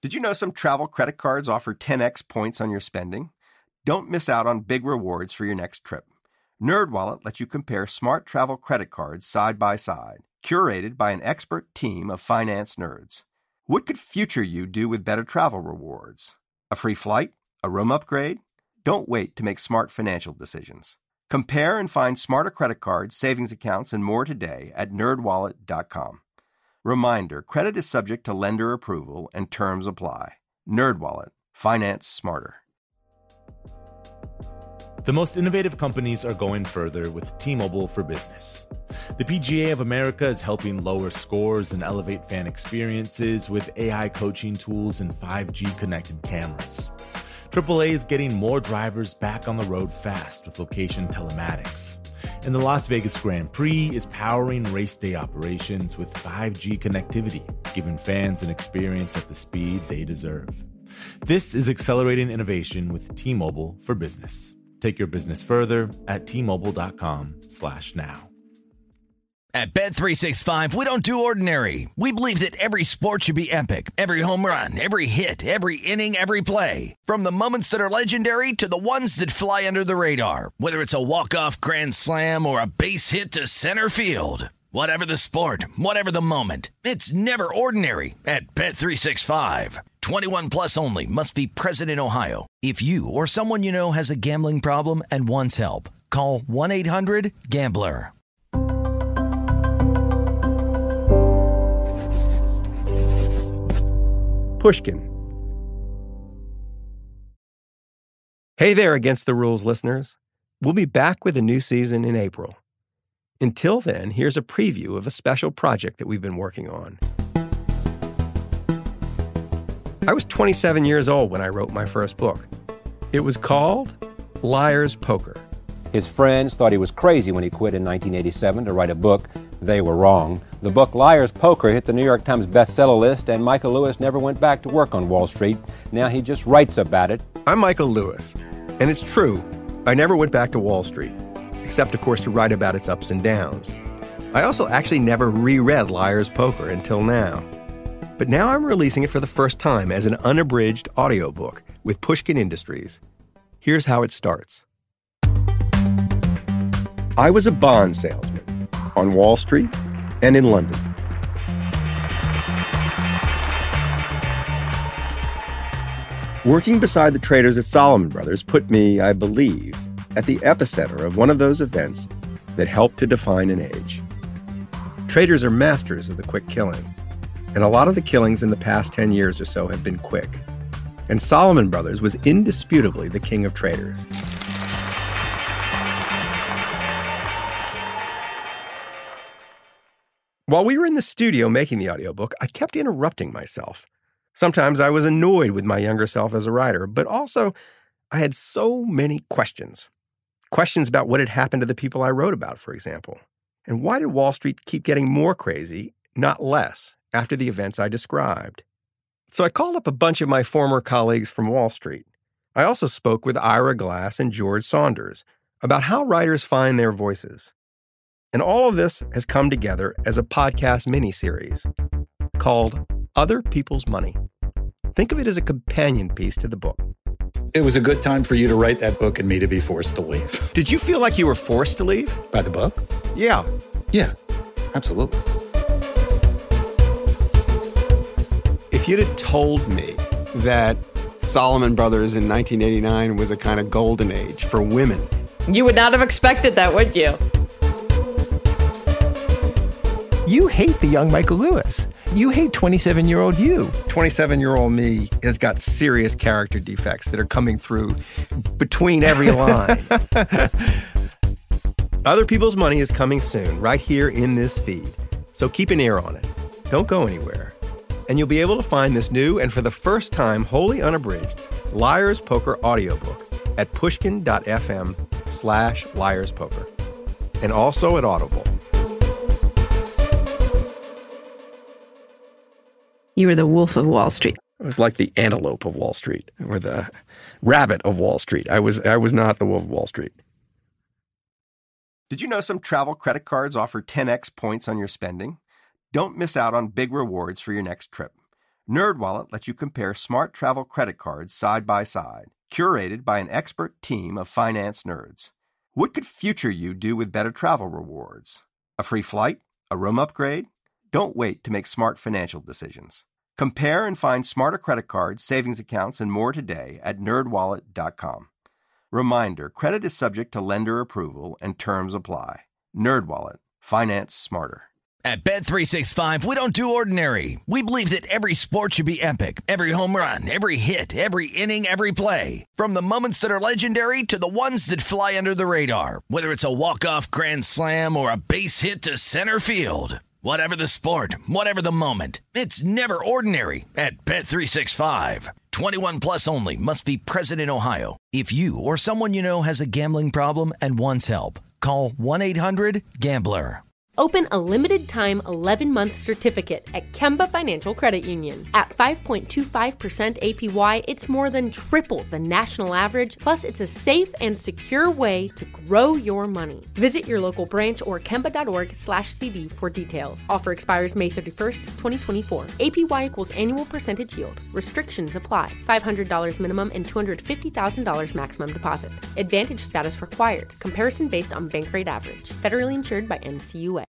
Did you know some travel credit cards offer 10x points on your spending? Don't miss out on big rewards for your next trip. NerdWallet lets you compare smart travel credit cards side by side, curated by an expert team of finance nerds. What could future you do with better travel rewards? A free flight? A room upgrade? Don't wait to make smart financial decisions. Compare and find smarter credit cards, savings accounts, and more today at nerdwallet.com. Reminder, credit is subject to lender approval and terms apply. NerdWallet. Finance smarter. The most innovative companies are going further with T-Mobile for Business. The PGA of America is helping lower scores and elevate fan experiences with AI coaching tools and 5G connected cameras. AAA is getting more drivers back on the road fast with location telematics. And the Las Vegas Grand Prix is powering race day operations with 5G connectivity, giving fans an experience at the speed they deserve. This is accelerating innovation with T-Mobile for Business. Take your business further at T-Mobile.com/now. At Bet365, we don't do ordinary. We believe that every sport should be epic. Every home run, every hit, every inning, every play. From the moments that are legendary to the ones that fly under the radar. Whether it's a walk-off grand slam or a base hit to center field. Whatever the sport, whatever the moment. It's never ordinary at Bet365. 21 plus only. Must be present in Ohio. If you or someone you know has a gambling problem and wants help, call 1-800-GAMBLER. Pushkin. Hey there, Against the Rules listeners. We'll be back with a new season in April. Until then, here's a preview of a special project that we've been working on. I was 27 years old when I wrote my first book. It was called Liar's Poker. His friends thought he was crazy when he quit in 1987 to write a book. They were wrong. The book Liar's Poker hit the New York Times bestseller list, and Michael Lewis never went back to work on Wall Street. Now he just writes about it. I'm Michael Lewis, and it's true. I never went back to Wall Street, except, of course, to write about its ups and downs. I also actually never reread Liar's Poker until now. But now I'm releasing it for the first time as an unabridged audiobook with Pushkin Industries. Here's how it starts. I was a bond salesman on Wall Street and in London. Working beside the traders at Salomon Brothers put me, I believe, at the epicenter of one of those events that helped to define an age. Traders are masters of the quick killing, and a lot of the killings in the past 10 years or so have been quick. And Salomon Brothers was indisputably the king of traders. While we were in the studio making the audiobook, I kept interrupting myself. Sometimes I was annoyed with my younger self as a writer, but also I had so many questions. Questions about what had happened to the people I wrote about, for example. And why did Wall Street keep getting more crazy, not less, after the events I described? So I called up a bunch of my former colleagues from Wall Street. I also spoke with Ira Glass and George Saunders about how writers find their voices. And all of this has come together as a podcast miniseries called Other People's Money. Think of it as a companion piece to the book. It was a good time for you to write that book and me to be forced to leave. Did you feel like you were forced to leave? By the book? Yeah. Yeah, absolutely. If you'd have told me that Salomon Brothers in 1989 was a kind of golden age for women. You would not have expected that, would you? You hate the young Michael Lewis. You hate 27-year-old you. 27-year-old me has got serious character defects that are coming through between every line. Other People's Money is coming soon, right here in this feed. So keep an ear on it. Don't go anywhere. And you'll be able to find this new and for the first time wholly unabridged Liar's Poker audiobook at pushkin.fm/liarspoker. And also at Audible. You were the wolf of Wall Street. I was like the antelope of Wall Street, or the rabbit of Wall Street. I was not the wolf of Wall Street. Did you know some travel credit cards offer 10x points on your spending? Don't miss out on big rewards for your next trip. NerdWallet lets you compare smart travel credit cards side by side, curated by an expert team of finance nerds. What could future you do with better travel rewards? A free flight? A room upgrade? Don't wait to make smart financial decisions. Compare and find smarter credit cards, savings accounts, and more today at nerdwallet.com. Reminder, credit is subject to lender approval and terms apply. NerdWallet. Finance smarter. At Bet365, we don't do ordinary. We believe that every sport should be epic. Every home run, every hit, every inning, every play. From the moments that are legendary to the ones that fly under the radar. Whether it's a walk-off grand slam or a base hit to center field. Whatever the sport, whatever the moment, it's never ordinary at Bet365. 21 plus only. Must be present in Ohio. If you or someone you know has a gambling problem and wants help, call 1-800-GAMBLER. Open a limited-time 11-month certificate at Kemba Financial Credit Union. At 5.25% APY, it's more than triple the national average, plus it's a safe and secure way to grow your money. Visit your local branch or kemba.org/CD for details. Offer expires May 31st, 2024. APY equals annual percentage yield. Restrictions apply. $500 minimum and $250,000 maximum deposit. Advantage status required. Comparison based on bank rate average. Federally insured by NCUA.